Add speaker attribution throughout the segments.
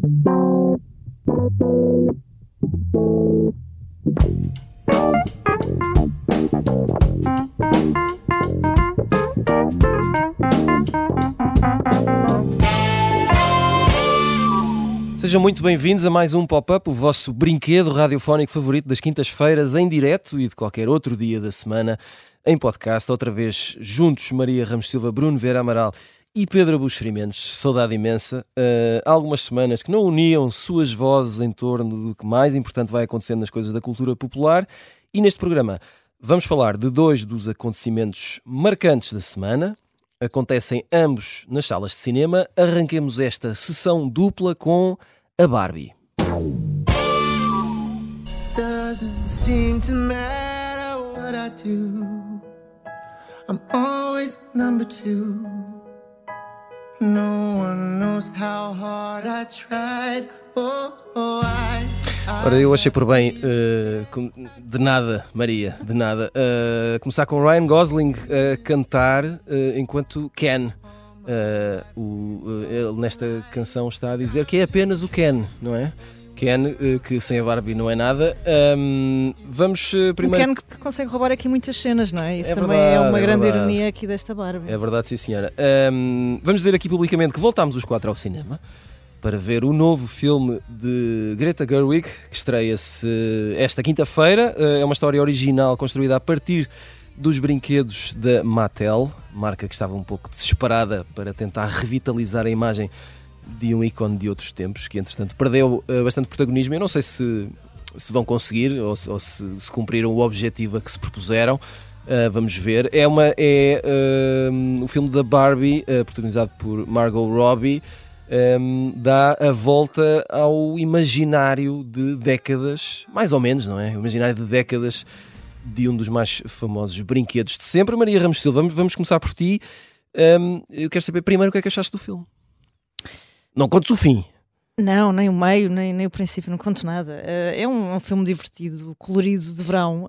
Speaker 1: Sejam muito bem-vindos a mais um Pop-Up, o vosso brinquedo radiofónico favorito das quintas-feiras, em direto e de qualquer outro dia da semana, em podcast, outra vez juntos, Maria Ramos Silva, Bruno Vieira Amaral e Pedro Buxerimentos. Saudade imensa. Há algumas semanas que não uniam suas vozes em torno do que mais importante vai acontecendo nas coisas da cultura popular, e neste programa vamos falar de dois dos acontecimentos marcantes da semana. Acontecem ambos nas salas de cinema. Arranquemos esta sessão dupla com a Barbie. Doesn't seem to matter what I do. I'm always number two. No one knows how hard I tried. Ora, eu achei por bem, de nada, Maria, de nada, começar com Ryan Gosling a cantar enquanto Ken. Ele nesta canção está a dizer que é apenas o Ken, não é? Ken, que sem a Barbie não é nada. Vamos primeiro...
Speaker 2: O Ken que consegue roubar aqui muitas cenas, não é? Isso é também verdade, é uma grande ironia aqui desta Barbie.
Speaker 1: É verdade, sim senhora. Vamos dizer aqui publicamente que voltámos os quatro ao cinema para ver o novo filme de Greta Gerwig, que estreia-se esta quinta-feira. É uma história original construída a partir dos brinquedos da Mattel, marca que estava um pouco desesperada para tentar revitalizar a imagem de um ícone de outros tempos, que entretanto perdeu bastante protagonismo. Eu não sei se vão conseguir ou se cumpriram o objetivo a que se propuseram. Vamos ver. É o filme da Barbie, protagonizado por Margot Robbie. Dá a volta ao imaginário de décadas, mais ou menos, não é? O imaginário de décadas de um dos mais famosos brinquedos de sempre. Maria Ramos Silva, vamos começar por ti. Eu quero saber primeiro o que é que achaste do filme. Não contes o fim.
Speaker 2: Não, nem o meio, nem o princípio, não conto nada. É um filme divertido, colorido, de verão.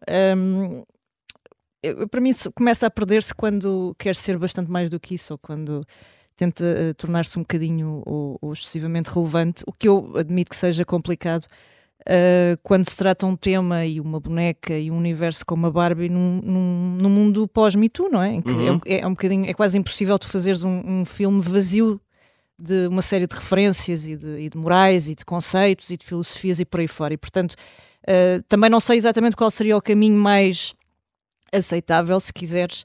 Speaker 2: Para mim começa a perder-se quando quer ser bastante mais do que isso, ou quando tenta tornar-se um bocadinho ou excessivamente relevante, o que eu admito que seja complicado quando se trata um tema e uma boneca e um universo como a Barbie num mundo pós-Me Too, não é? Em que é um bocadinho, é quase impossível tu fazeres um filme vazio de uma série de referências e de morais e de conceitos e de filosofias e por aí fora. E, portanto, também não sei exatamente qual seria o caminho mais aceitável, se quiseres,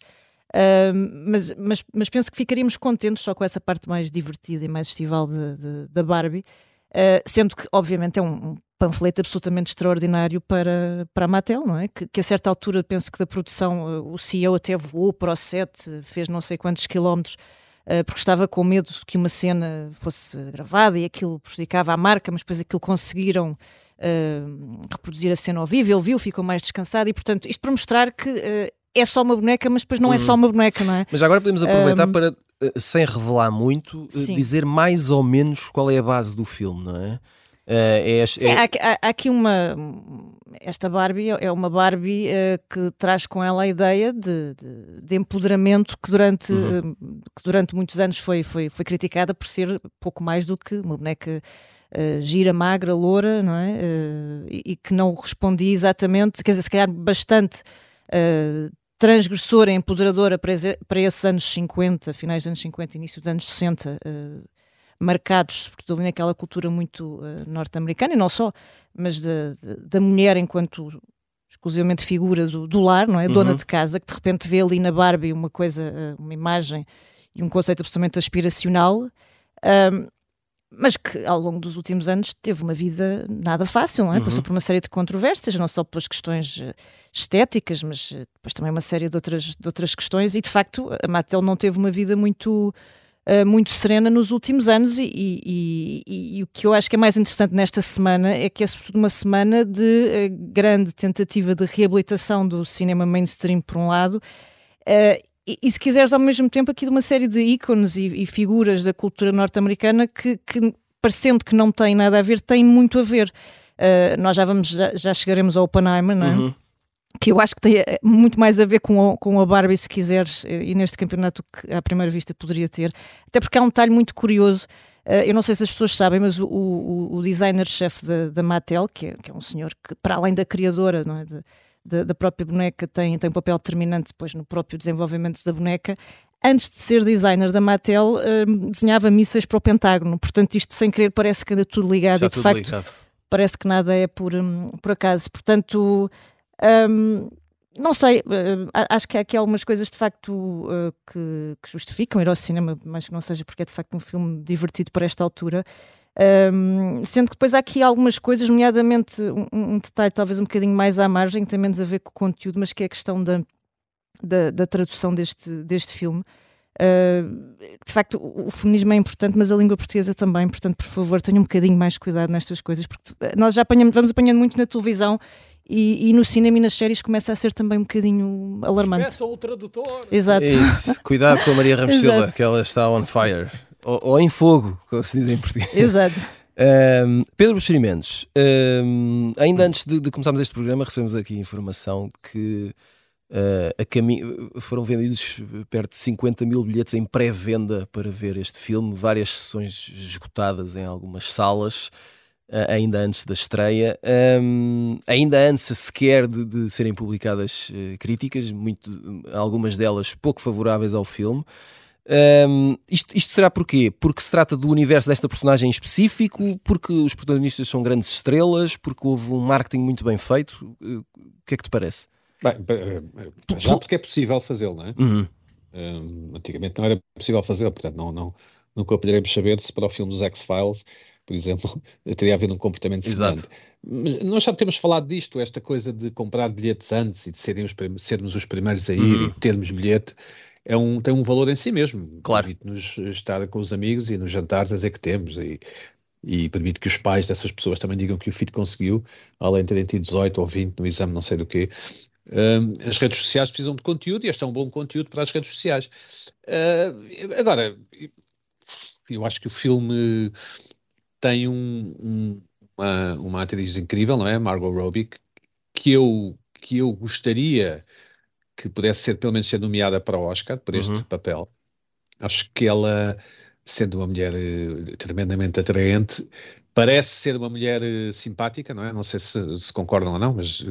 Speaker 2: mas penso que ficaríamos contentes só com essa parte mais divertida e mais estival da Barbie, sendo que obviamente é um panfleto absolutamente extraordinário para a Mattel, não é? Que a certa altura penso que da produção o CEO até voou para o set, fez não sei quantos quilómetros, porque estava com medo que uma cena fosse gravada e aquilo prejudicava a marca, mas depois aquilo conseguiram reproduzir a cena ao vivo, ele viu, ficou mais descansado e portanto isto para mostrar que é só uma boneca, mas depois não é só uma boneca, não é?
Speaker 1: Mas agora podemos aproveitar para, sem revelar muito, dizer mais ou menos qual é a base do filme, não é?
Speaker 2: Há aqui esta Barbie é uma Barbie que traz com ela a ideia de empoderamento que durante muitos anos foi criticada por ser pouco mais do que uma boneca gira, magra, loura, não é? E que não respondia exatamente, quer dizer, se calhar bastante transgressora e empoderadora para esses anos 50, finais dos anos 50, início dos anos 60, marcados por ali naquela cultura muito norte-americana, e não só, mas da mulher enquanto exclusivamente figura do lar, não é? Dona de casa, que de repente vê ali na Barbie uma coisa, uma imagem e um conceito absolutamente aspiracional, mas que ao longo dos últimos anos teve uma vida nada fácil, não é? Passou por uma série de controvérsias, não só pelas questões estéticas, mas depois também uma série de outras questões, e de facto a Mattel não teve uma vida muito serena nos últimos anos, e o que eu acho que é mais interessante nesta semana é que é sobretudo uma semana de grande tentativa de reabilitação do cinema mainstream por um lado, e se quiseres ao mesmo tempo aqui de uma série de ícones e figuras da cultura norte-americana que parecendo que não têm nada a ver, têm muito a ver. Nós já chegaremos ao Oppenheimer, não é? Que eu acho que tem muito mais a ver com a Barbie, se quiseres, e neste campeonato que à primeira vista poderia ter, até porque há um detalhe muito curioso Eu não sei se as pessoas sabem, mas o designer-chefe da Mattel, que é um senhor que, para além da criadora, não é, da própria boneca, tem um papel determinante depois no próprio desenvolvimento da boneca. Antes de ser designer da Mattel, desenhava mísseis para o Pentágono. Portanto, isto sem querer parece que anda tudo ligado.
Speaker 1: Já
Speaker 2: e de
Speaker 1: tudo
Speaker 2: facto
Speaker 1: ligado.
Speaker 2: parece que nada é por acaso. Portanto, não sei, acho que há aqui algumas coisas de facto que justificam ir ao cinema, mas que não seja porque é de facto um filme divertido para esta altura. Sendo que depois há aqui algumas coisas, nomeadamente um detalhe talvez um bocadinho mais à margem, que tem menos a ver com o conteúdo, mas que é a questão da tradução deste filme. De facto, o feminismo é importante, mas a língua portuguesa também, portanto, por favor, tenham um bocadinho mais cuidado nestas coisas, porque nós já vamos apanhando muito na televisão e no cinema e nas séries começa a ser também um bocadinho alarmante.
Speaker 3: Peça o tradutor.
Speaker 2: Exato.
Speaker 1: Isso. Cuidado com a Maria Ramos
Speaker 2: Exato.
Speaker 1: Silva, que ela está on fire. Ou em fogo, como se diz em português.
Speaker 2: Exato.
Speaker 1: Pedro Buxeri Mendes, ainda antes de começarmos este programa, recebemos aqui informação que foram vendidos perto de 50 mil bilhetes em pré-venda para ver este filme, várias sessões esgotadas em algumas salas, ainda antes da estreia, ainda antes sequer de serem publicadas críticas, algumas delas pouco favoráveis ao filme. Isto será porquê? Porque se trata do universo desta personagem em específico, porque os protagonistas são grandes estrelas, porque houve um marketing muito bem feito. O que é que te parece?
Speaker 3: Bem, já porque é possível fazê-lo, não é?
Speaker 1: Uhum.
Speaker 3: Antigamente não era possível fazê-lo, portanto nunca poderemos saber se para o filme dos X-Files, por exemplo, teria havido um comportamento semelhante. Mas nós já temos falado disto, esta coisa de comprar bilhetes antes e de sermos os primeiros a ir e termos bilhete, tem um valor em si mesmo.
Speaker 1: Claro.
Speaker 3: Permite-nos estar com os amigos e nos jantares a dizer que temos e permite que os pais dessas pessoas também digam que o filho conseguiu, além de terem tido 18 ou 20 no exame não sei do quê. As redes sociais precisam de conteúdo e este é um bom conteúdo para as redes sociais. Agora, eu acho que o filme tem uma atriz incrível, não é? Margot Robbie, que eu gostaria que pudesse ser nomeada para o Oscar por este papel. Acho que ela, sendo uma mulher tremendamente atraente, parece ser uma mulher simpática, não é? Não sei se concordam ou não, mas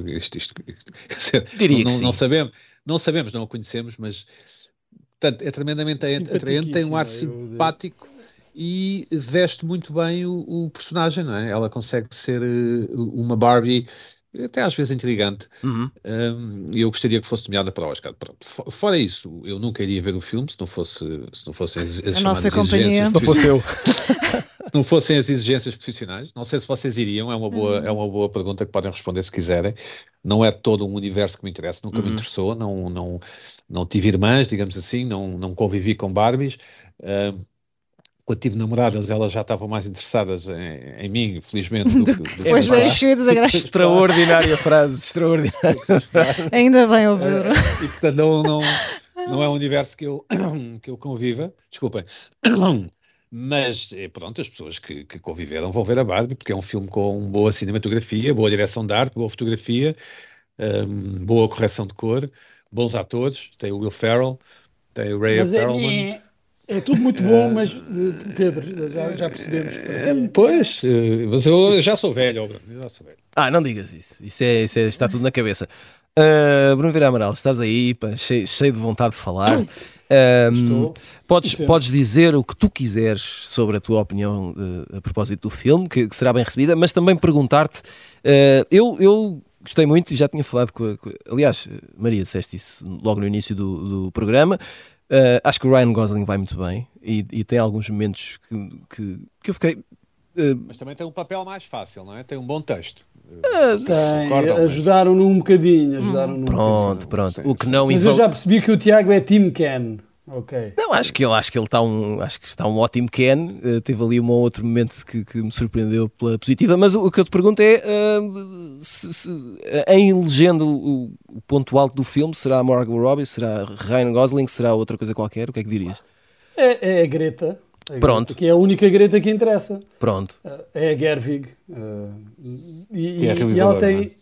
Speaker 1: Diria que sim.
Speaker 3: Não sabemos, não a conhecemos, mas portanto, é tremendamente atraente, tem um ar simpático e veste muito bem o personagem, não é? Ela consegue ser uma Barbie até às vezes intrigante, e eu gostaria que fosse nomeada para o Oscar. Pronto. Fora isso, eu nunca iria ver o filme se não fossem as
Speaker 2: nossa companhia.
Speaker 1: Se não fosse eu.
Speaker 3: Se não fossem as exigências profissionais. Não sei se vocês iriam, é uma boa pergunta que podem responder se quiserem. Não é todo um universo que me interessa, nunca me interessou, não tive irmãs, digamos assim, não convivi com Barbies. Quando tive namoradas, elas já estavam mais interessadas em mim, felizmente, do que
Speaker 2: depois das queridas agradáveis.
Speaker 1: Extraordinária frase, extraordinária.
Speaker 2: Ainda bem, o Pedro.
Speaker 3: E portanto não é um universo que eu conviva, desculpem. Mas pronto, as pessoas que conviveram vão ver a Barbie, porque é um filme com boa cinematografia, boa direção de arte, boa fotografia, boa correção de cor, bons atores, tem o Will Ferrell, tem o Ray Perlman.
Speaker 4: É tudo muito bom, mas Pedro, já percebemos.
Speaker 3: Pois, mas eu já sou velho, já sou velho.
Speaker 1: Não digas isso. Isso está tudo na cabeça. Bruno Vieira Amaral, estás aí, cheio de vontade de falar. Podes dizer o que tu quiseres sobre a tua opinião a propósito do filme, que será bem recebida, mas também perguntar-te. Eu gostei muito e já tinha falado aliás, Maria, disseste isso logo no início do programa. Acho que o Ryan Gosling vai muito bem e tem alguns momentos que eu fiquei...
Speaker 3: Mas também tem um papel mais fácil, não é? Tem um bom texto.
Speaker 4: Ajudaram-no um bocadinho.
Speaker 1: Pronto. O que não
Speaker 4: mas eu já percebi que o Tiago é Team Ken. Okay.
Speaker 1: Não, acho que ele está um ótimo Ken. Teve ali um ou outro momento que me surpreendeu pela positiva, mas o que eu te pergunto é se em legenda o ponto alto do filme será Margot Robbie, será Ryan Gosling, será outra coisa qualquer? O que é que dirias?
Speaker 4: É a Greta.
Speaker 1: Pronto.
Speaker 4: Que é a única Greta que interessa.
Speaker 1: Pronto.
Speaker 4: É a Gerwig.
Speaker 3: Que é a realizadora,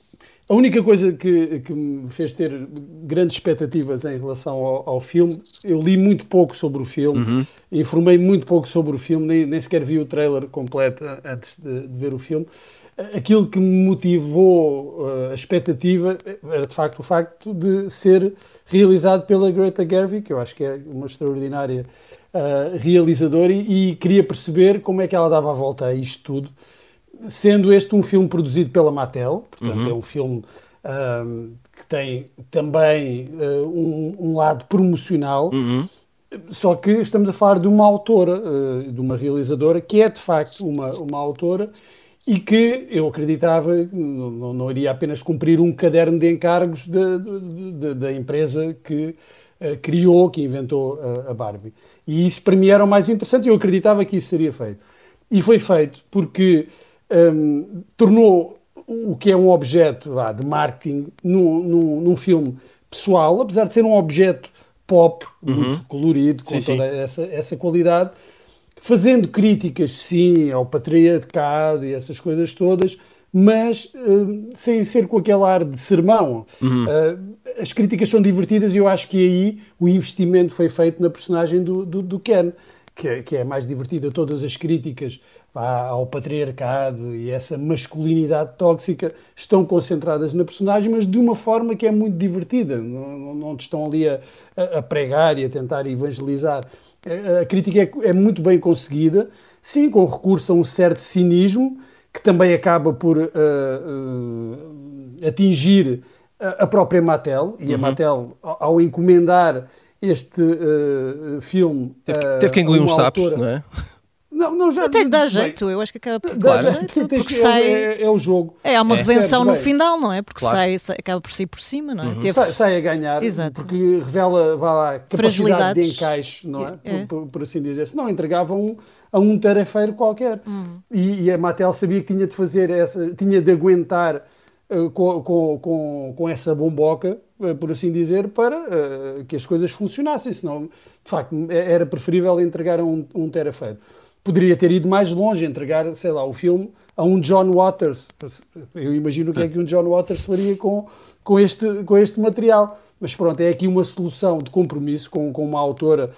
Speaker 4: A única coisa que me fez ter grandes expectativas em relação ao filme, eu li muito pouco sobre o filme, informei muito pouco sobre o filme, nem sequer vi o trailer completo antes de ver o filme. Aquilo que me motivou a expectativa era de facto o facto de ser realizado pela Greta Gerwig, que eu acho que é uma extraordinária realizadora, e queria perceber como é que ela dava a volta a isto tudo. Sendo este um filme produzido pela Mattel, portanto é um filme que tem também um lado promocional, só que estamos a falar de uma autora, de uma realizadora, que é de facto uma autora e que eu acreditava não iria apenas cumprir um caderno de encargos da empresa que criou, que inventou a Barbie. E isso para mim era o mais interessante, eu acreditava que isso seria feito. E foi feito porque tornou o que é um objeto de marketing num filme pessoal, apesar de ser um objeto pop, muito colorido, com toda essa qualidade, fazendo críticas, sim, ao patriarcado e essas coisas todas, mas sem ser com aquele ar de sermão. As críticas são divertidas e eu acho que aí o investimento foi feito na personagem do Ken, que é mais divertida. Todas as críticas ao patriarcado e essa masculinidade tóxica estão concentradas na personagem, mas de uma forma que é muito divertida. Não estão ali a pregar e a tentar evangelizar. A crítica é muito bem conseguida, sim, com recurso a um certo cinismo, que também acaba por atingir a própria Mattel, e a Mattel, ao encomendar este filme...
Speaker 1: Teve que engolir uns sapos, não é?
Speaker 4: Não, já,
Speaker 2: até dá jeito, eu acho que acaba por
Speaker 1: Claro.
Speaker 2: dar jeito, porque sai...
Speaker 4: É o jogo.
Speaker 2: Há uma redenção no
Speaker 4: bem.
Speaker 2: final, não é? Porque
Speaker 1: Claro.
Speaker 2: acaba por sair por cima, não é?
Speaker 4: Sai a ganhar,
Speaker 2: Exato.
Speaker 4: porque revela, capacidade
Speaker 2: Fragilidades.
Speaker 4: de encaixe, não é? Por assim dizer. Se não, entregavam a um tarefeiro qualquer. E a Mattel sabia que tinha de fazer tinha de aguentar com essa bomboca, por assim dizer, para que as coisas funcionassem. Senão, de facto, era preferível entregar a um tarefeiro. Poderia ter ido mais longe, entregar, sei lá, o filme a um John Waters. Eu imagino o que é que um John Waters faria com este material. Mas pronto, é aqui uma solução de compromisso com uma autora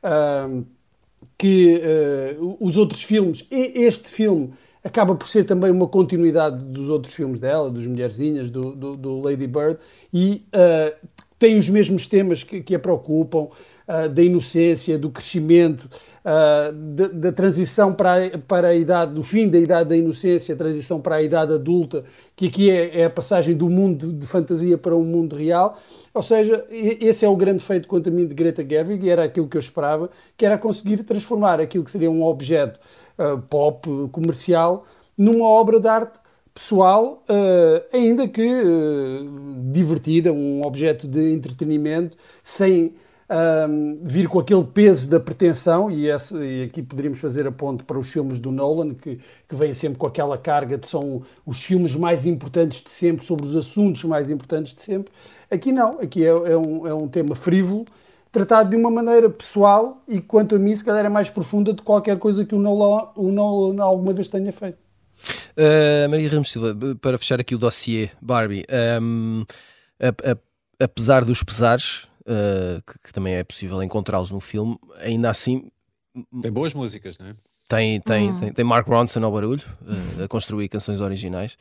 Speaker 4: que os outros filmes, este filme acaba por ser também uma continuidade dos outros filmes dela, dos Mulherzinhas, do Lady Bird, e tem os mesmos temas que a preocupam, da inocência, do crescimento, da transição para a idade, do fim da idade da inocência, a transição para a idade adulta, que aqui é a passagem do mundo de fantasia para um mundo real. Ou seja, esse é o grande feito, quanto a mim, de Greta Gerwig, e era aquilo que eu esperava, que era conseguir transformar aquilo que seria um objeto pop, comercial, numa obra de arte pessoal, ainda que divertida, um objeto de entretenimento, sem vir com aquele peso da pretensão, e aqui poderíamos fazer a ponte para os filmes do Nolan, que vêm sempre com aquela carga de são os filmes mais importantes de sempre, sobre os assuntos mais importantes de sempre. Aqui não, aqui é um tema frívolo, tratado de uma maneira pessoal e, quanto a mim, se calhar é mais profunda de qualquer coisa que o Nolan alguma vez tenha feito.
Speaker 1: Maria Ramos Silva, para fechar aqui o dossiê Barbie, apesar dos pesares, que também é possível encontrá-los no filme, ainda assim...
Speaker 3: Tem boas músicas, não é?
Speaker 1: Tem Mark Ronson ao barulho, a construir canções originais.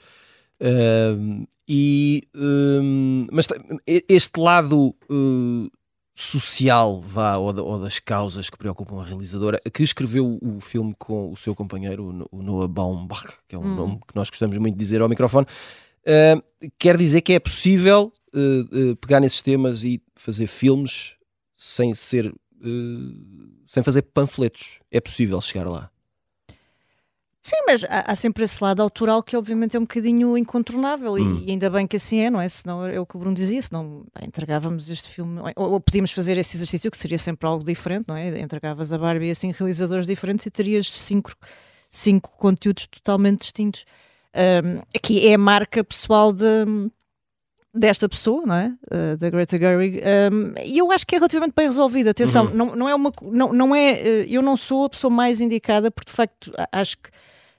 Speaker 1: Mas este lado social, ou das causas que preocupam a realizadora, que escreveu o filme com o seu companheiro, o Noah Baumbach, que é um nome que nós gostamos muito de dizer ao microfone, quer dizer que é possível pegar nesses temas e fazer filmes sem fazer panfletos. É possível chegar lá.
Speaker 2: Sim, mas há sempre esse lado autoral que obviamente é um bocadinho incontornável e ainda bem que assim é, não é? Senão é o que o Bruno dizia, senão entregávamos este filme, ou podíamos fazer esse exercício que seria sempre algo diferente, não é? Entregavas a Barbie assim realizadores diferentes e terias cinco conteúdos totalmente distintos. Aqui é a marca pessoal desta pessoa, não é? Da Greta Gerwig, e eu acho que é relativamente bem resolvida. Atenção, não é eu não sou a pessoa mais indicada, porque de facto acho que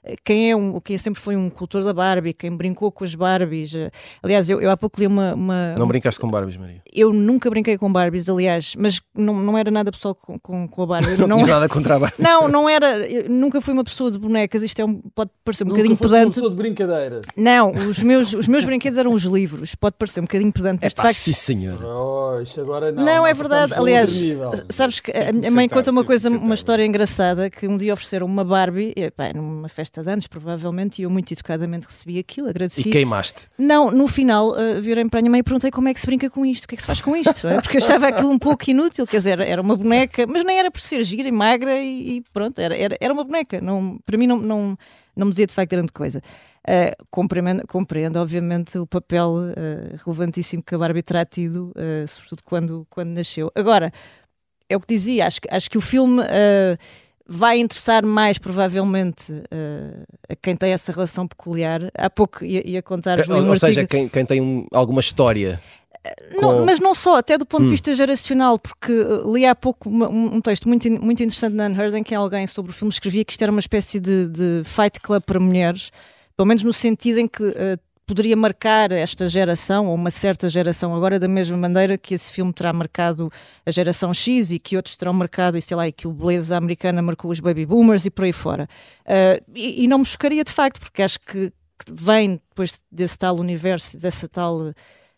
Speaker 2: quem sempre foi um cultor da Barbie, quem brincou com as Barbies. Aliás, eu há pouco li uma...
Speaker 1: Não brincaste com Barbies, Maria?
Speaker 2: Eu nunca brinquei com Barbies, aliás, mas não era nada pessoal com a Barbie.
Speaker 1: Não tinha nada contra a Barbie.
Speaker 2: Não era. Eu nunca fui uma pessoa de bonecas, isto pode parecer um bocadinho pedante.
Speaker 4: Uma pessoa de brincadeiras.
Speaker 2: Não, os meus brinquedos eram os livros, pode parecer um bocadinho pedante, mas de facto...
Speaker 1: sim, senhor.
Speaker 4: Isto agora não.
Speaker 2: Não, é verdade. Aliás, sabes que a minha mãe conta uma história engraçada, que um dia ofereceram uma Barbie, numa festa de anos, provavelmente, e eu muito educadamente recebi aquilo, agradeci.
Speaker 1: E queimaste?
Speaker 2: Não, no final, virei para a minha mãe e perguntei como é que se brinca com isto, o que é que se faz com isto? Porque eu achava aquilo um pouco inútil, quer dizer, era uma boneca, mas nem era por ser gira e magra e pronto, era uma boneca. Não, para mim não me dizia de facto grande coisa. Compreendo, obviamente, o papel relevantíssimo que a Barbie terá tido, sobretudo quando nasceu. Agora, é o que dizia, acho que o filme vai interessar mais, provavelmente, a quem tem essa relação peculiar. Há pouco ia contar-vos um
Speaker 1: Ou seja,
Speaker 2: artigo...
Speaker 1: quem tem alguma história...
Speaker 2: Não, mas não só, até do ponto de vista geracional, porque li há pouco um texto muito interessante na Unheard, em que alguém sobre o filme escrevia que isto era uma espécie de fight club para mulheres, pelo menos no sentido em que poderia marcar esta geração, ou uma certa geração agora, da mesma maneira que esse filme terá marcado a geração X e que outros terão marcado, e que o Beleza Americana marcou os baby boomers e por aí fora. E não me chocaria de facto, porque acho que vem depois desse tal universo, dessa tal...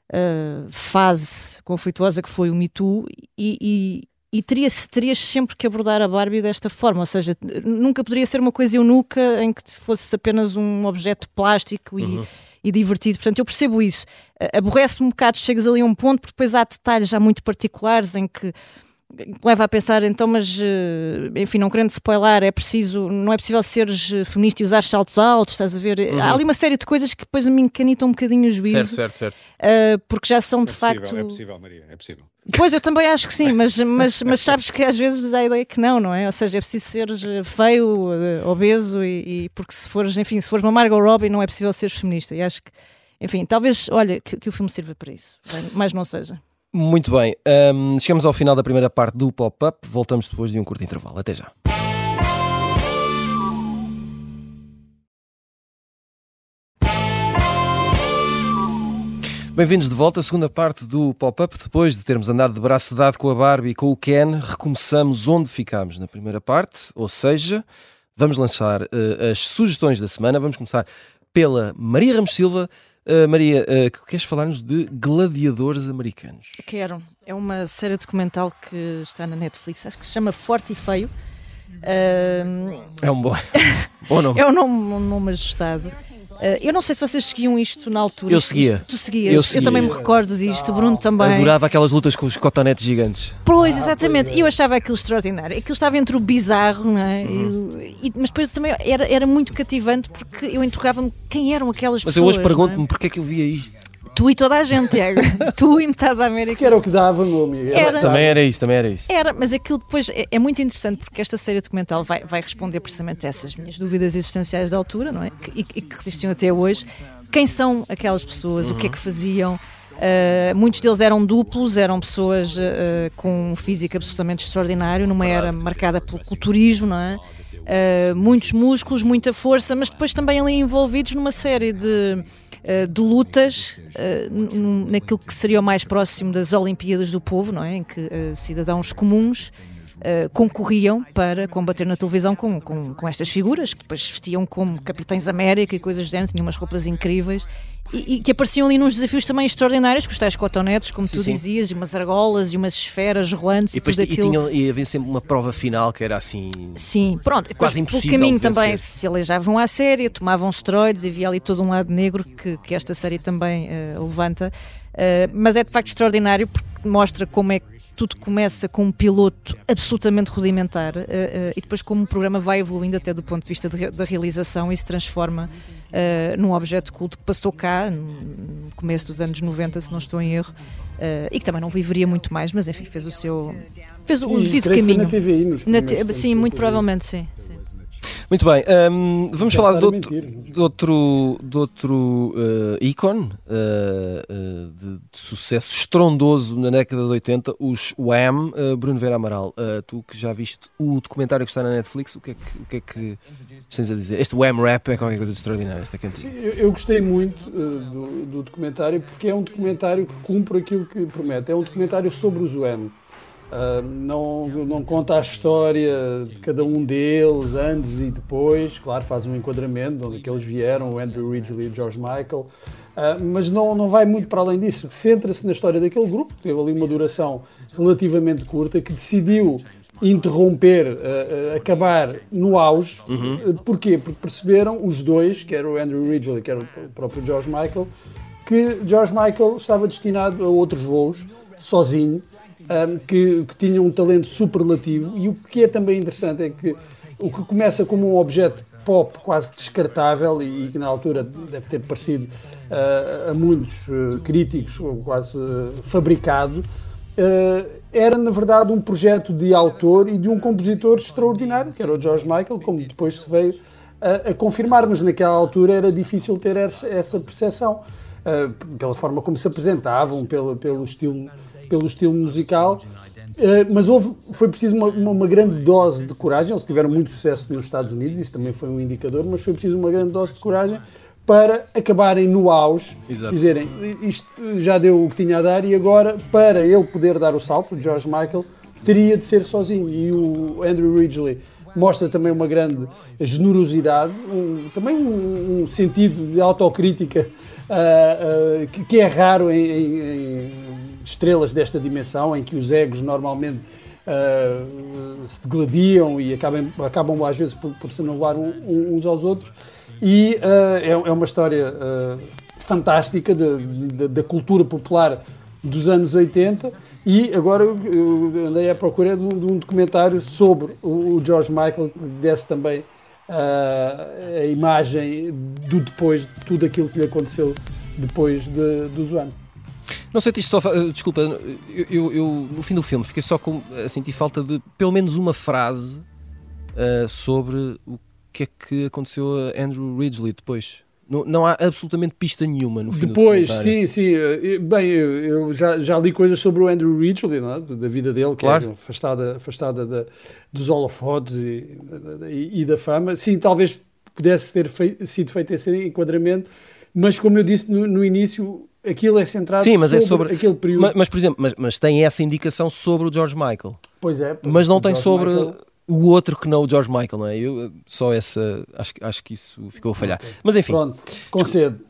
Speaker 2: fase conflituosa que foi o Me Too e terias sempre que abordar a Barbie desta forma, ou seja, nunca poderia ser uma coisa eunuca em que fosse apenas um objeto plástico e divertido. Portanto, eu percebo isso. Aborrece-me um bocado, chegas ali a um ponto, porque depois há detalhes já muito particulares em que leva a pensar, então, mas enfim, não querendo spoiler, não é possível seres feminista e usar saltos altos, estás a ver? Há ali uma série de coisas que depois me encanitam um bocadinho o juízo.
Speaker 1: Certo.
Speaker 2: Porque já são de facto...
Speaker 3: É possível, Maria, é possível.
Speaker 2: Pois, eu também acho que sim, mas sabes que às vezes dá a ideia que não é? Ou seja, é preciso seres feio, obeso e porque se fores uma Margot Robbie não é possível seres feminista. E acho que, enfim, talvez, olha, que o filme sirva para isso, mas não seja.
Speaker 1: Muito bem, chegamos ao final da primeira parte do Pop-Up, voltamos depois de um curto intervalo. Até já. Bem-vindos de volta à segunda parte do Pop-Up. Depois de termos andado de braço dado com a Barbie e com o Ken, recomeçamos onde ficámos na primeira parte, ou seja, vamos lançar as sugestões da semana. Vamos começar pela Maria Ramos Silva. Maria, queres falar-nos de Gladiadores Americanos?
Speaker 2: Quero. É uma série documental que está na Netflix, acho que se chama Forte e Feio.
Speaker 1: É um bom nome.
Speaker 2: É um nome ajustado. Eu não sei se vocês seguiam isto na altura.
Speaker 1: Eu seguia.
Speaker 2: Tu seguias? Eu também me recordo disto, o Bruno também.
Speaker 1: Adorava aquelas lutas com os cotonetes gigantes.
Speaker 2: Pois, exatamente. Eu achava aquilo extraordinário. Aquilo estava entre o bizarro, não é? Mas depois também era muito cativante porque eu interrogava-me quem eram aquelas pessoas.
Speaker 1: Mas eu hoje pergunto-me porque é que eu via isto.
Speaker 2: Tu e toda a gente, Tiago. Tu e metade da América.
Speaker 4: Que era o que dava, meu amigo.
Speaker 1: Também era isso.
Speaker 2: Era, mas aquilo depois é muito interessante porque esta série documental vai responder precisamente a essas minhas dúvidas existenciais da altura, não é? E que resistiam até hoje. Quem são aquelas pessoas? O que é que faziam? Muitos deles eram duplos, eram pessoas com um físico absolutamente extraordinário, numa era marcada pelo culturismo, não é? Muitos músculos, muita força, mas depois também ali envolvidos numa série de lutas naquilo que seria o mais próximo das Olimpíadas do Povo, não é? Em que cidadãos comuns concorriam para combater na televisão com estas figuras, que depois vestiam como Capitães América e coisas do género, tinham umas roupas incríveis e que apareciam ali nos desafios também extraordinários, com os tais cotonetes, como tu dizias, e umas argolas e umas esferas rolantes e tudo aquilo.
Speaker 1: E havia sempre uma prova final que era assim...
Speaker 2: Sim, pronto.
Speaker 1: Quase impossível.
Speaker 2: Pelo caminho também se aleijavam à série, tomavam esteroides e havia ali todo um lado negro que esta série também levanta. Mas é de facto extraordinário porque mostra como é que tudo começa com um piloto absolutamente rudimentar e depois como o programa vai evoluindo até do ponto de vista da realização e se transforma num objeto culto que passou cá no começo dos anos 90, se não estou em erro, e que também não viveria muito mais, mas enfim, fez o devido caminho.
Speaker 4: Na TVI,
Speaker 2: sim, muito provavelmente, sim.
Speaker 1: Muito bem, vamos falar de outro ícone de sucesso estrondoso na década de 80, os Wham. Bruno Vera Amaral, tu que já viste o documentário que está na Netflix, o que é que tens a dizer? Este Wham Rap é qualquer coisa de extraordinário, esta cantiga.
Speaker 4: Eu gostei muito do documentário, porque é um documentário que cumpre aquilo que promete. É um documentário sobre os Wham. Não conta a história de cada um deles antes e depois, claro, faz um enquadramento de onde é que eles vieram, o Andrew Ridgeley e o George Michael, mas não vai muito para além disso. Centra-se na história daquele grupo, que teve ali uma duração relativamente curta, que decidiu interromper, acabar no auge. Porquê? Porque perceberam os dois, que era o Andrew Ridgeley, que era o próprio George Michael, que George Michael estava destinado a outros voos, sozinho, que tinha um talento superlativo. E o que é também interessante é que o que começa como um objeto pop quase descartável e que na altura deve ter parecido a muitos críticos quase fabricado, era na verdade um projeto de autor e de um compositor extraordinário, que era o George Michael, como depois se veio a confirmar, mas naquela altura era difícil ter essa percepção, pela forma como se apresentavam, pelo estilo musical, mas foi preciso uma grande dose de coragem. Eles tiveram muito sucesso nos Estados Unidos, isso também foi um indicador, mas foi preciso uma grande dose de coragem para acabarem no auge. Exato. Dizerem, isto já deu o que tinha a dar e agora, para ele poder dar o salto, o George Michael, teria de ser sozinho. E o Andrew Ridgeley mostra também uma grande generosidade, também um sentido de autocrítica que é raro em estrelas desta dimensão, em que os egos normalmente se degladiam e acabam às vezes por se anular uns aos outros. E é uma história fantástica da cultura popular dos anos 80, e agora eu andei à procura de um documentário sobre o George Michael, que desse também a imagem do depois, de tudo aquilo que lhe aconteceu depois dos anos.
Speaker 1: Não sei, isto só. Desculpa, eu no fim do filme fiquei só a sentir falta de pelo menos uma frase sobre o que é que aconteceu a Andrew Ridgeley depois. Não há absolutamente pista nenhuma no fim
Speaker 4: depois,
Speaker 1: do documentário.
Speaker 4: Sim. Bem, eu já li coisas sobre o Andrew Ridgeley, não é? Da vida dele, que
Speaker 1: claro,
Speaker 4: é afastada dos holofotes e da fama. Sim, talvez pudesse ter sido feito esse enquadramento, mas como eu disse no início, aquilo é centrado sobre aquele período.
Speaker 1: Mas, por exemplo, mas tem essa indicação sobre o George Michael.
Speaker 4: Pois é.
Speaker 1: Mas não tem sobre o outro que não o George Michael, não é? Só essa... Acho que isso ficou a falhar. Okay. Mas enfim...
Speaker 4: Pronto, concedo.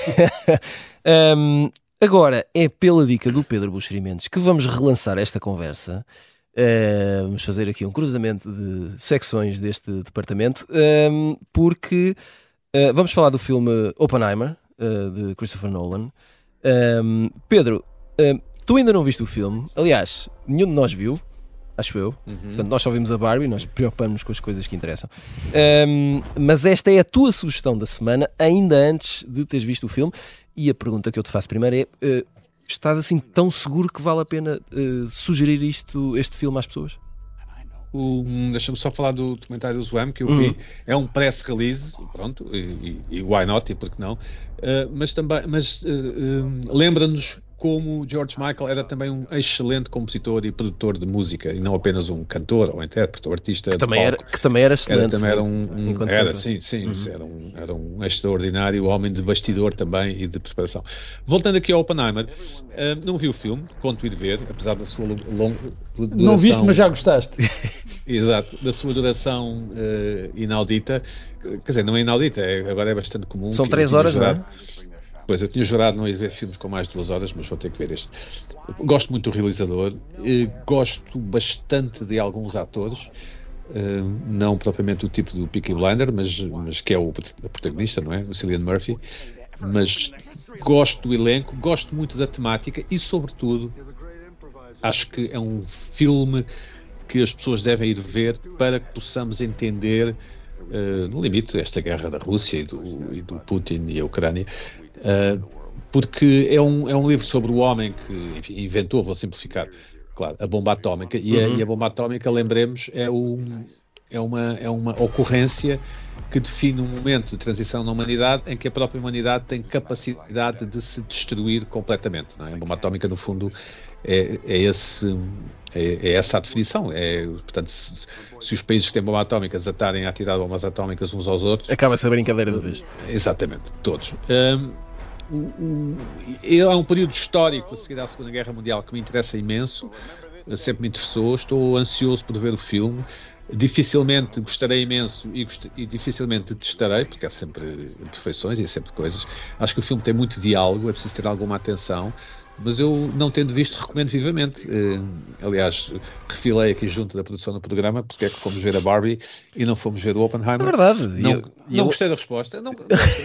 Speaker 1: Agora, é pela dica do Pedro Buxeri Mendes que vamos relançar esta conversa. Vamos fazer aqui um cruzamento de secções deste departamento, porque vamos falar do filme Oppenheimer, de Christopher Nolan. Pedro, tu ainda não viste o filme. Aliás, nenhum de nós viu, acho eu. Portanto, nós só vimos a Barbie, nós preocupamos-nos com as coisas que interessam. Mas esta é a tua sugestão da semana, ainda antes de teres visto o filme. E a pergunta que eu te faço primeiro é: estás assim tão seguro que vale a pena sugerir este filme às pessoas?
Speaker 3: Deixa-me só falar do documentário do Wham que eu vi. É um press release, pronto, e why not, e por que não? Mas lembra-nos como George Michael era também um excelente compositor e produtor de música, e não apenas um cantor ou intérprete ou artista
Speaker 1: que também era excelente.
Speaker 3: Era um extraordinário homem de bastidor também e de preparação. Voltando aqui ao Oppenheimer, não vi o filme, conto ir ver, apesar da sua longa duração.
Speaker 4: Não viste, mas já gostaste.
Speaker 3: Exato, da sua duração inaudita. Quer dizer, não é inaudita, agora é bastante comum.
Speaker 1: São 3 horas, não é?
Speaker 3: Pois, eu tinha jurado não ir ver filmes com mais de 2 horas, mas vou ter que ver este. Gosto muito do realizador, gosto bastante de alguns atores, não propriamente do tipo do Peaky Blinders, mas que é o protagonista, não é? O Cillian Murphy. Mas gosto do elenco, gosto muito da temática e, sobretudo, acho que é um filme que as pessoas devem ir ver para que possamos entender, no limite, esta guerra da Rússia e do Putin e a Ucrânia. Porque é um livro sobre o homem que, enfim, inventou, vou simplificar, claro, a bomba atómica, e a bomba atómica, lembremos, é é uma ocorrência que define um momento de transição na humanidade em que a própria humanidade tem capacidade de se destruir completamente. Não é? A bomba atómica, no fundo, é essa a definição. Portanto, se os países que têm bombas atómicas atarem a atirar bombas atómicas uns aos outros...
Speaker 1: Acaba-se a brincadeira de vez.
Speaker 3: Exatamente, todos. É um período histórico a seguir à Segunda Guerra Mundial que me interessa imenso, sempre me interessou, estou ansioso por ver o filme. Dificilmente gostarei imenso e dificilmente detestarei, porque há sempre imperfeições e há sempre coisas. Acho que o filme tem muito diálogo, é preciso ter alguma atenção, mas eu, não tendo visto, recomendo vivamente. Aliás, refilei aqui junto da produção do programa porque é que fomos ver a Barbie e não fomos ver o Oppenheimer.
Speaker 1: É verdade.
Speaker 3: Não gostei da resposta, não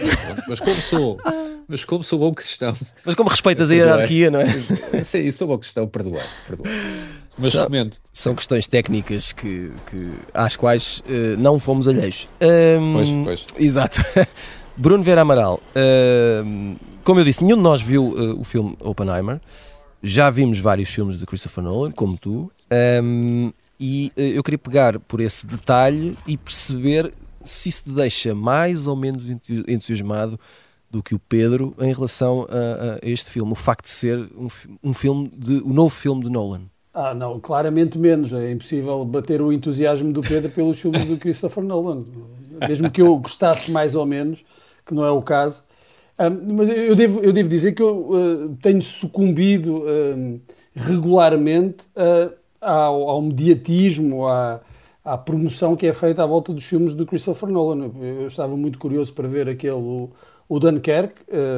Speaker 3: mas como sou bom cristão...
Speaker 1: Mas como respeitas a hierarquia, não é?
Speaker 3: Sim, sou bom cristão, perdoei. Mas recomendo.
Speaker 1: São questões técnicas às quais não fomos alheios.
Speaker 3: Pois.
Speaker 1: Exato. Bruno Vera Amaral, como eu disse, nenhum de nós viu o filme Oppenheimer. Já vimos vários filmes de Christopher Nolan, como tu, e eu queria pegar por esse detalhe e perceber se isso te deixa mais ou menos entusiasmado do que o Pedro em relação a este filme, o facto de ser o novo filme de Nolan.
Speaker 4: Não, claramente menos. É impossível bater o entusiasmo do Pedro pelos filmes do Christopher Nolan. Mesmo que eu gostasse mais ou menos, que não é o caso. Mas eu devo dizer que eu tenho sucumbido regularmente ao mediatismo, à promoção que é feita à volta dos filmes do Christopher Nolan. Eu estava muito curioso para ver o Dunkirk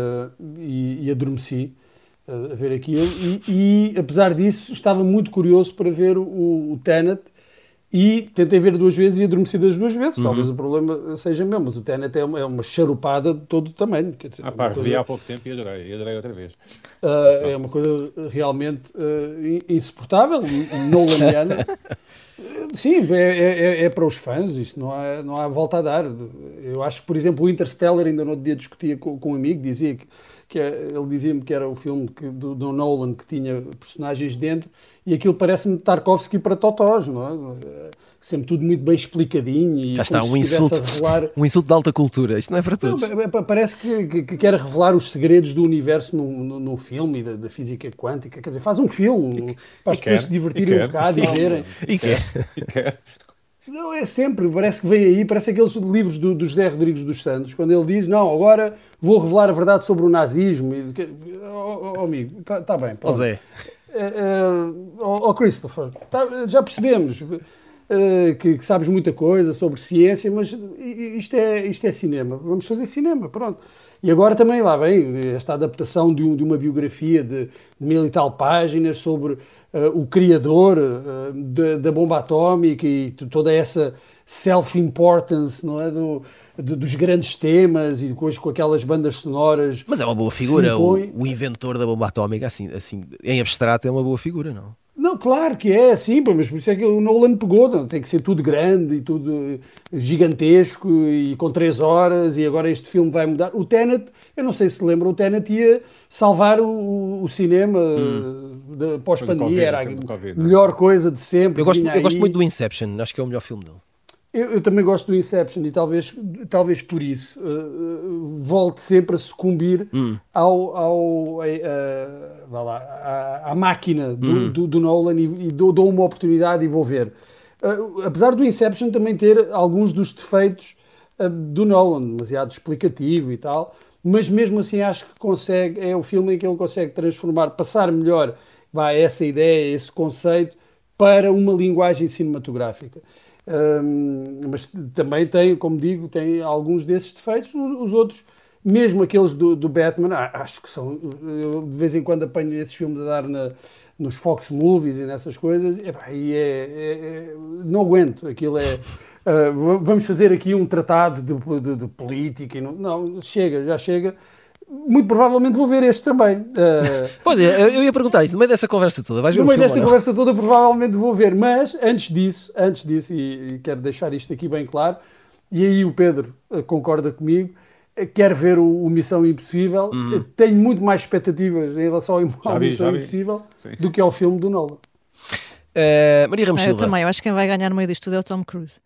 Speaker 4: e adormeci a ver aquilo e apesar disso estava muito curioso para ver o Tenet e tentei ver 2 vezes e adormeci das 2 vezes. Talvez o problema seja meu, mas o Tenet é uma charupada de todo o tamanho. Quer dizer,
Speaker 3: revi há pouco tempo e adorei outra vez.
Speaker 4: É uma coisa realmente insuportável, nolaniana. Sim, é para os fãs, isto não há volta a dar. Eu acho que, por exemplo, o Interstellar, ainda no outro dia discutia com um amigo, dizia ele dizia-me que era o filme do Nolan que tinha personagens dentro, e aquilo parece-me Tarkovsky para totós, não é? Sempre tudo muito bem explicadinho e
Speaker 1: já está
Speaker 4: um insulto,
Speaker 1: um insulto de alta cultura, isto não é para todos.
Speaker 4: Não, parece que quer revelar os segredos do universo num filme e da física quântica, quer dizer, faz um filme para as pessoas se divertirem um bocado e verem.
Speaker 1: E quer.
Speaker 4: Não, é sempre, parece que vem aí, parece aqueles livros do José Rodrigues dos Santos, quando ele diz, não, agora vou revelar a verdade sobre o nazismo. Amigo, está bem.
Speaker 1: Ó Zé.
Speaker 4: Christopher, já percebemos que sabes muita coisa sobre ciência, mas isto é cinema, vamos fazer cinema, pronto. E agora também lá vem esta adaptação de uma biografia de 1000 e tal páginas sobre o criador da bomba atómica e toda essa self-importance, não é? Dos grandes temas e depois com aquelas bandas sonoras.
Speaker 1: Mas é uma boa figura, o inventor da bomba atómica, assim, em abstrato, é uma boa figura, não?
Speaker 4: Não, claro que é, sim, mas por isso é que o Nolan pegou, tem que ser tudo grande e tudo gigantesco e com 3 horas e agora este filme vai mudar. O Tenet, eu não sei se lembra, o Tenet ia salvar o cinema pós-pandemia, era a melhor coisa de sempre.
Speaker 1: Eu gosto muito do Inception, acho que é o melhor filme dele.
Speaker 4: Eu também gosto do Inception e talvez por isso volte sempre a sucumbir à máquina do Nolan e dou uma oportunidade e vou ver. Apesar do Inception também ter alguns dos defeitos do Nolan, demasiado explicativo e tal, mas mesmo assim acho que consegue, é o filme em que ele consegue passar melhor essa ideia, esse conceito para uma linguagem cinematográfica. Mas também tem, como digo, tem alguns desses defeitos. Os outros, mesmo aqueles do Batman, acho que são. Eu de vez em quando apanho esses filmes a dar nos Fox Movies e nessas coisas, e não aguento. Aquilo vamos fazer aqui um tratado de política. Não, já chega. Muito provavelmente vou ver este também.
Speaker 1: Pois é, eu ia perguntar isso, no meio dessa conversa toda, vais ver
Speaker 4: no meio desta
Speaker 1: não?
Speaker 4: conversa toda provavelmente vou ver, mas antes disso, e quero deixar isto aqui bem claro, e aí o Pedro concorda comigo, quero ver o Missão Impossível, tenho muito mais expectativas em relação ao Missão Impossível do que ao filme do Nolan.
Speaker 1: Maria Ramos Silva.
Speaker 2: Eu também, eu acho que quem vai ganhar no meio disto tudo é o Tom Cruise.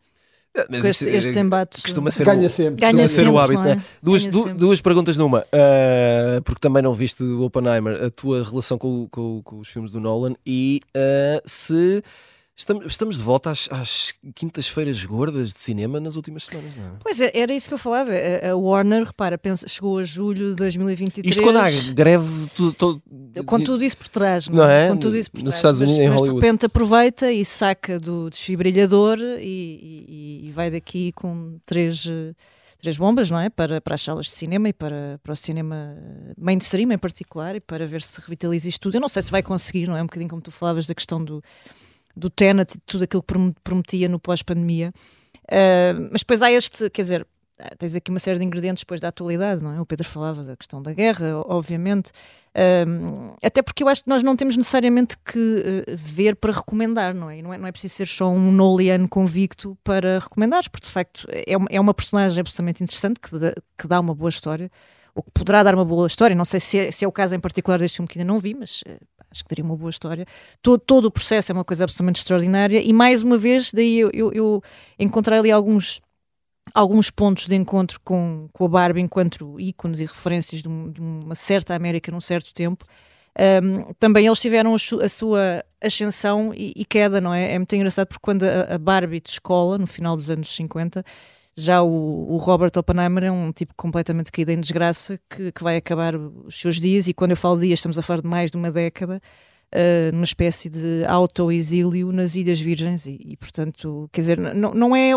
Speaker 1: Mas
Speaker 2: Com estes embates.
Speaker 1: costuma ser
Speaker 4: Ganha sempre.
Speaker 2: Ganha
Speaker 1: costuma ser o
Speaker 2: sempre,
Speaker 1: hábito,
Speaker 2: não é?
Speaker 1: né? Duas,
Speaker 2: Ganha sempre.
Speaker 1: duas perguntas numa. Porque também não viste o Oppenheimer, a tua relação com os filmes do Nolan e se estamos de volta às quintas-feiras gordas de cinema nas últimas semanas, não é?
Speaker 2: Pois é, era isso que eu falava. A Warner, repara, chegou a julho de 2023.
Speaker 1: Isto quando há greve,
Speaker 2: Com tudo isso por trás,
Speaker 1: Não é?
Speaker 2: Com tudo isso por
Speaker 1: Nos
Speaker 2: trás.
Speaker 1: Estados Unidos, em
Speaker 2: mas de
Speaker 1: Hollywood.
Speaker 2: repente aproveita e saca do desfibrilhador e vai daqui com três bombas, não é? Para as salas de cinema e para o cinema mainstream em particular e para ver se revitaliza isto tudo. Eu não sei se vai conseguir, não é? Um bocadinho como tu falavas da questão do Tenet e tudo aquilo que prometia no pós-pandemia. Mas depois há quer dizer, tens aqui uma série de ingredientes depois da atualidade, não é? O Pedro falava da questão da guerra, obviamente. Até porque eu acho que nós não temos necessariamente que ver para recomendar, não é? E não é preciso ser só um noliano convicto para recomendares, porque de facto é uma personagem absolutamente interessante que dá uma boa história, ou que poderá dar uma boa história. Não sei se é o caso em particular deste filme que ainda não vi, mas acho que daria uma boa história. Todo o processo é uma coisa absolutamente extraordinária e mais uma vez daí eu encontrei ali alguns pontos de encontro com a Barbie enquanto ícones e referências de uma certa América num certo tempo. Também eles tiveram a sua ascensão e queda, não é? É muito engraçado porque quando a Barbie descola, no final dos anos 50, já o Robert Oppenheimer é um tipo completamente caído em desgraça que vai acabar os seus dias, e quando eu falo dias estamos a falar de mais de uma década, numa espécie de auto-exílio nas Ilhas Virgens e portanto, quer dizer, não é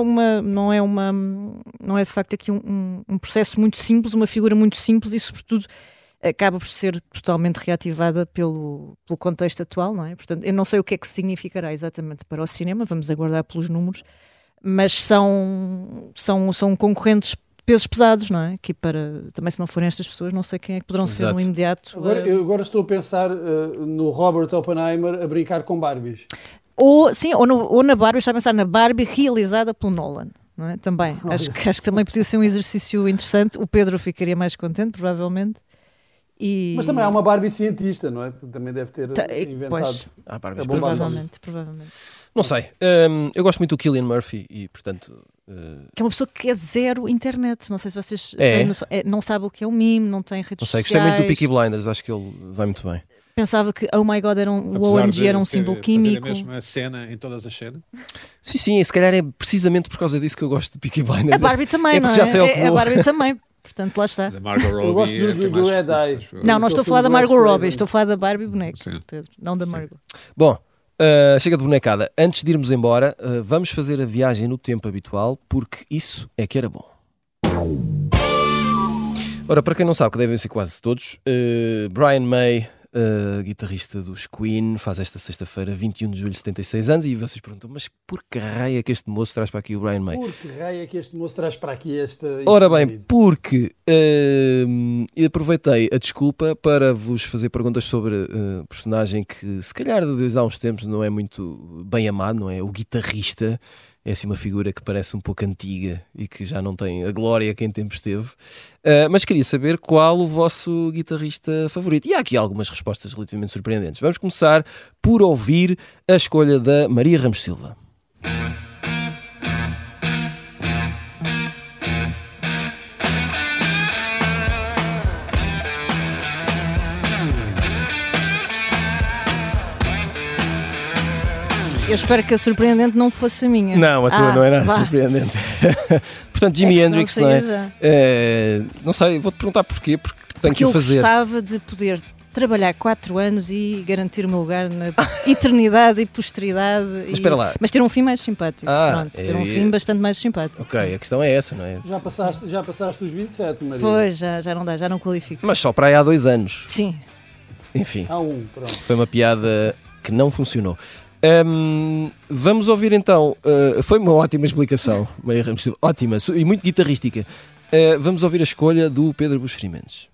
Speaker 2: de facto aqui um processo muito simples, uma figura muito simples e sobretudo acaba por ser totalmente reativada pelo contexto atual, não é? Portanto, eu não sei o que é que significará exatamente para o cinema, vamos aguardar pelos números, mas são concorrentes pesos pesados, não é? Que também se não forem estas pessoas, não sei quem é que poderão ser no imediato.
Speaker 4: Eu agora estou a pensar no Robert Oppenheimer a brincar com Barbies.
Speaker 2: Ou na Barbie, está a pensar na Barbie realizada pelo Nolan. Não é? Também, acho que também podia ser um exercício interessante. O Pedro ficaria mais contente, provavelmente.
Speaker 4: Mas também há uma Barbie cientista, não é? Também deve ter inventado.
Speaker 2: Pois, provavelmente.
Speaker 1: Não sei. Eu gosto muito do Cillian Murphy e, portanto...
Speaker 2: Que é uma pessoa que é zero internet. Não sei se vocês têm noção. Não sabe o que é um meme, não tem redes sociais.
Speaker 1: Gostei muito do Peaky Blinders, acho que ele vai muito bem.
Speaker 2: Pensava que Oh My God o OMG era um símbolo químico.
Speaker 3: A mesma cena em todas as cenas?
Speaker 1: Sim, se calhar é precisamente por causa disso que eu gosto de Peaky Blinders.
Speaker 2: A Barbie também, não é? A Barbie também. Portanto, lá está.
Speaker 4: Eu gosto do Red Eye.
Speaker 2: Não estou a falar da Margot Robbie, estou a falar da Barbie boneca, Pedro, não da Margot.
Speaker 1: Bom, chega de bonecada. Antes de irmos embora, vamos fazer a viagem no tempo habitual, porque isso é que era bom. Ora, para quem não sabe, que devem ser quase todos, Brian May, guitarrista dos Queen, faz esta sexta-feira, 21 de julho, 76 anos, e vocês perguntam, mas por que raio é que este moço traz para aqui o Brian May?
Speaker 4: Por que raio é que este moço traz para aqui esta...
Speaker 1: Ora bem, porque aproveitei a desculpa para vos fazer perguntas sobre personagem que se calhar desde há uns tempos não é muito bem amado, não é? O guitarrista é assim uma figura que parece um pouco antiga e que já não tem a glória que em tempos teve. Mas queria saber qual o vosso guitarrista favorito. E há aqui algumas respostas relativamente surpreendentes. Vamos começar por ouvir a escolha da Maria Ramos Silva.
Speaker 2: Eu espero que a surpreendente não fosse a minha.
Speaker 1: Não, a tua não era surpreendente. Portanto, Jimi Hendrix, não é? Não sei, vou-te perguntar porquê, porque tenho que o fazer.
Speaker 2: Eu gostava de poder trabalhar 4 anos e garantir o meu lugar na eternidade e posteridade.
Speaker 1: Mas espera lá.
Speaker 2: Mas ter um fim mais simpático. Ter um fim bastante mais simpático.
Speaker 1: Ok, sim. A questão é essa, não é?
Speaker 4: Já passaste os 27, Maria.
Speaker 2: Pois, já não dá, já não qualifico.
Speaker 1: Mas só para aí há 2 anos.
Speaker 2: Sim.
Speaker 1: Enfim.
Speaker 4: Há pronto.
Speaker 1: Foi uma piada que não funcionou. Vamos ouvir então. Foi uma ótima explicação, Maria Ramos Silva, ótima e muito guitarrística. Vamos ouvir a escolha do Pedro Buxeri Mendes.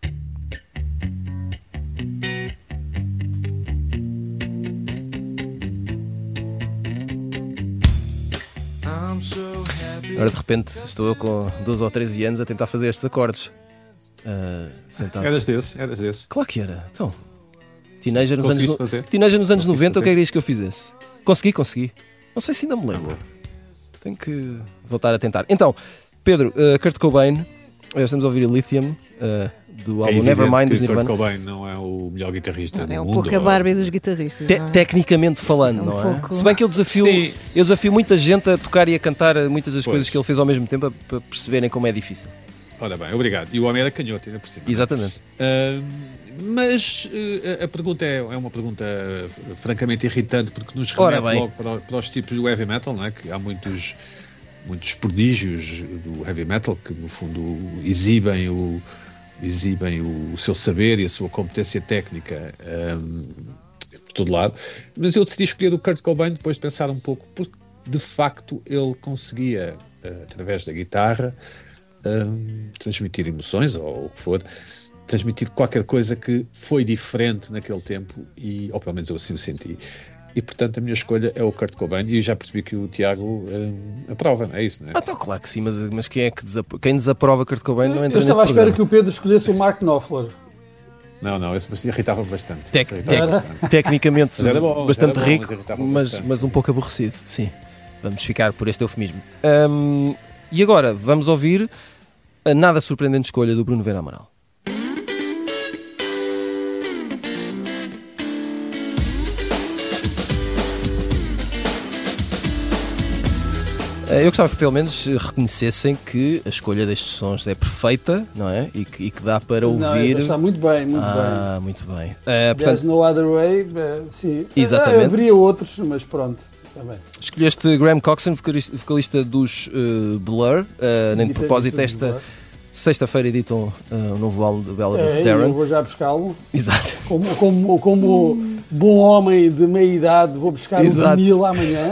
Speaker 1: Agora de repente estou eu com 12 ou 13 anos a tentar fazer estes acordes. Sentado.
Speaker 3: Eras desses.
Speaker 1: Claro que era. Então, Teenager nos anos 90, o que é que diz que eu fizesse? Consegui. Não sei se ainda me lembro. Tenho que voltar a tentar. Então, Pedro, Kurt Cobain, estamos a ouvir Lithium, do álbum Nevermind dos Nirvana.
Speaker 3: Kurt Cobain não é o melhor guitarrista do mundo.
Speaker 2: É um pouco a Barbie dos guitarristas.
Speaker 1: Tecnicamente falando, não é?
Speaker 2: Pouco.
Speaker 1: Se bem que eu desafio muita gente a tocar e a cantar muitas das coisas que ele fez ao mesmo tempo para perceberem como é difícil.
Speaker 3: Ora bem, obrigado. E o homem era canhoto, ainda por cima.
Speaker 1: Exatamente.
Speaker 3: Mas a pergunta é uma pergunta francamente irritante, porque nos remete logo para os tipos do heavy metal, não é? Que há muitos prodígios do heavy metal que, no fundo, exibem o seu saber e a sua competência técnica por todo lado. Mas eu decidi escolher o Kurt Cobain depois de pensar um pouco, porque, de facto, ele conseguia, através da guitarra, transmitir emoções, ou o que for, transmitir qualquer coisa que foi diferente naquele tempo, ou pelo menos eu assim o senti. E, portanto, a minha escolha é o Kurt Cobain, e já percebi que o Tiago aprova, não é isso, não é?
Speaker 1: Então, claro que sim, mas quem é que quem desaprova Kurt Cobain não entra nesse programa.
Speaker 4: Eu estava à espera que o Pedro escolhesse o Mark Knopfler.
Speaker 3: Não, esse irritava-me bastante.
Speaker 1: Tecnicamente
Speaker 3: bom,
Speaker 1: bastante rico, mas um pouco aborrecido, sim. Vamos ficar por este eufemismo. E agora, vamos ouvir a nada surpreendente escolha do Bruno Vera Amaral. Eu gostava que pelo menos reconhecessem que a escolha destes sons é perfeita, não é? E que dá para ouvir.
Speaker 4: Não, está muito bem, muito bem.
Speaker 1: Muito bem.
Speaker 4: There's no other way, sim.
Speaker 1: Exatamente.
Speaker 4: Haveria outros, mas pronto. Está bem.
Speaker 1: Escolheste Graham Coxon, vocalista dos Blur, nem de propósito, esta sexta-feira editam o novo álbum do Ballad of Darren.
Speaker 4: Eu vou já buscá-lo.
Speaker 1: Exato.
Speaker 4: Como bom homem de meia idade, vou buscar o vinil amanhã.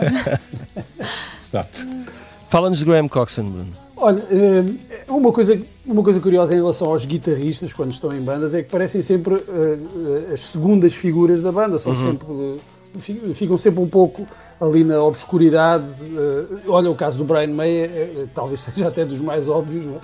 Speaker 3: Exato.
Speaker 1: Fala-nos de Graham Coxon, Bruno.
Speaker 4: Olha, uma coisa curiosa em relação aos guitarristas quando estão em bandas é que parecem sempre as segundas figuras da banda, são ficam sempre um pouco ali na obscuridade. Olha, o caso do Brian May talvez seja até dos mais óbvios, não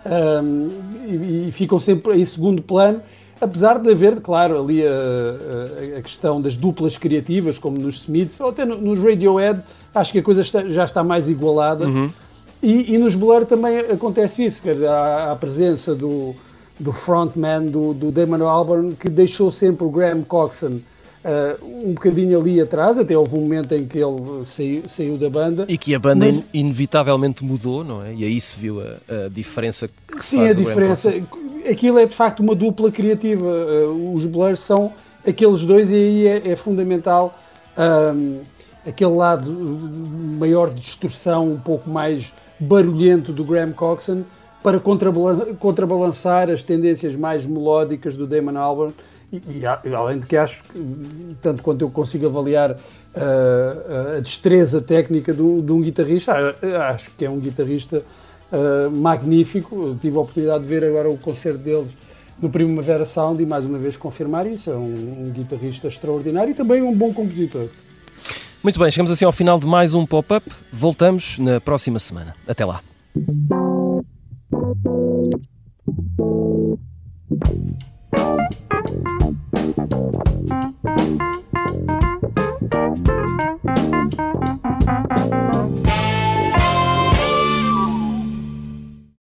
Speaker 4: é? E ficam sempre em segundo plano, apesar de haver, claro, ali a questão das duplas criativas, como nos Smiths, ou até nos Radiohead, acho que a coisa já está mais igualada. E nos Blur também acontece isso, quer dizer, há a presença do frontman, do Damon Albarn, que deixou sempre o Graham Coxon um bocadinho ali atrás, até houve um momento em que ele saiu da banda.
Speaker 1: E que a banda inevitavelmente mudou, não é? E aí se viu a diferença que
Speaker 4: sim,
Speaker 1: faz
Speaker 4: a diferença. Aquilo é de facto uma dupla criativa. Os Blur são aqueles dois e aí é fundamental aquele lado maior de distorção, um pouco mais barulhento do Graham Coxon para contrabalançar as tendências mais melódicas do Damon Albarn. E além de que acho que, tanto quanto eu consigo avaliar a destreza técnica de um guitarrista, acho que é um guitarrista magnífico. Eu tive a oportunidade de ver agora o concerto deles no Primavera Sound e mais uma vez confirmar isso. É um guitarrista extraordinário e também um bom compositor.
Speaker 1: Muito bem, chegamos assim ao final de mais um Pop-Up. Voltamos na próxima semana. Até lá.